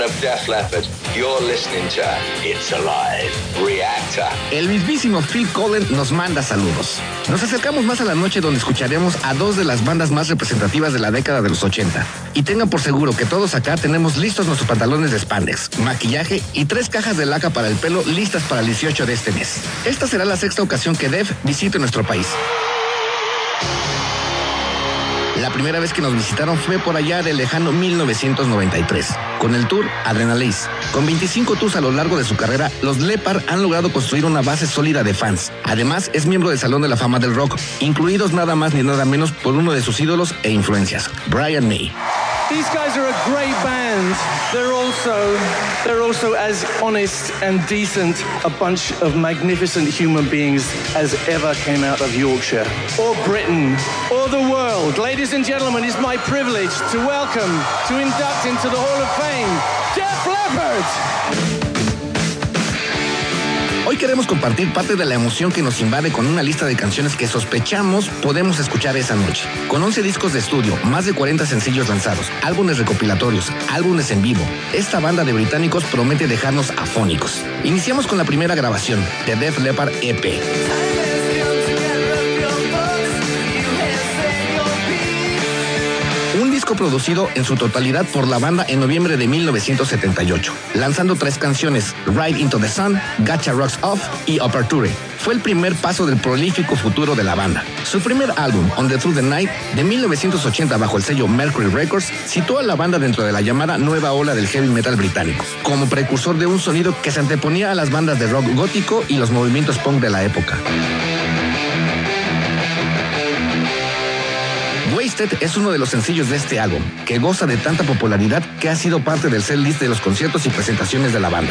of Def Leppard. You're listening to It's Alive, Reactor. El mismísimo Phil Collen nos manda saludos. Nos acercamos más a la noche donde escucharemos a dos de las bandas más representativas de la década de los 80. Y tengan por seguro que todos acá tenemos listos nuestros pantalones de spandex, maquillaje y 3 cajas de laca para el pelo listas para el 18 de este mes. Esta será la 6ª ocasión que Def visite nuestro país. La primera vez que nos visitaron fue por allá del lejano 1993, con el tour Adrenalize. Con 25 tours a lo largo de su carrera, los Leppard han logrado construir una base sólida de fans. Además, es miembro del Salón de la Fama del Rock, incluidos nada más ni nada menos por uno de sus ídolos e influencias, Brian May. These guys are a great band. They're also as honest and decent a bunch of magnificent human beings as ever came out of Yorkshire, or Britain, or the world. Ladies and gentlemen, it's my privilege to welcome, to induct into the Hall of Fame, Def Leppard. Hoy queremos compartir parte de la emoción que nos invade con una lista de canciones que sospechamos podemos escuchar esa noche. Con 11 discos de estudio, más de 40 sencillos lanzados, álbumes recopilatorios, álbumes en vivo, esta banda de británicos promete dejarnos afónicos. Iniciamos con la primera grabación, The Def Leppard EP. Un disco producido en su totalidad por la banda en noviembre de 1978, lanzando 3 canciones, Ride Into the Sun, Gotcha Rocks Off y Aperture. Fue el primer paso del prolífico futuro de la banda. Su primer álbum, On the Through the Night, de 1980 bajo el sello Mercury Records, situó a la banda dentro de la llamada nueva ola del heavy metal británico, como precursor de un sonido que se anteponía a las bandas de rock gótico y los movimientos punk de la época. Wasted es uno de los sencillos de este álbum, que goza de tanta popularidad que ha sido parte del setlist de los conciertos y presentaciones de la banda.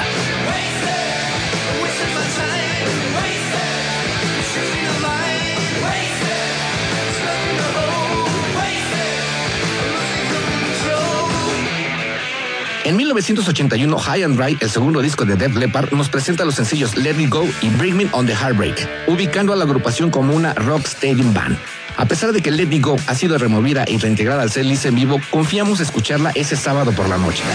En 1981, High and Dry, el segundo disco de Def Leppard, nos presenta los sencillos Let It Go y Bring Me on the Heartbreak, ubicando a la agrupación como una rock stadium band. A pesar de que Let It Go ha sido removida y reintegrada al setlist en vivo, confiamos escucharla ese sábado por la noche.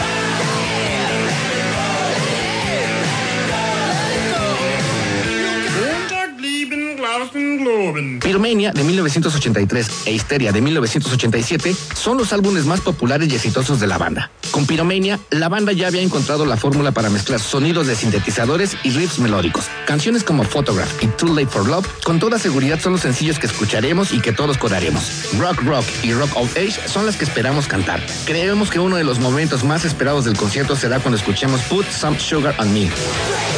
Pyromania de 1983 e Hysteria de 1987 son los álbumes más populares y exitosos de la banda. Con Pyromania, la banda ya había encontrado la fórmula para mezclar sonidos de sintetizadores y riffs melódicos. Canciones como Photograph y Too Late for Love con toda seguridad son los sencillos que escucharemos y que todos corearemos. Rock Rock y Rock of Age son las que esperamos cantar. Creemos que uno de los momentos más esperados del concierto será cuando escuchemos Put Some Sugar on Me.